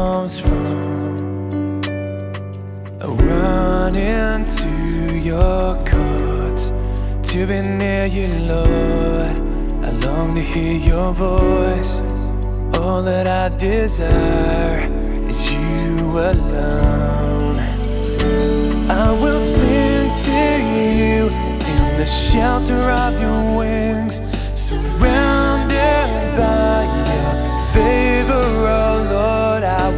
comes from. I run into your courts to be near you, Lord. I long to hear your voice. All that I desire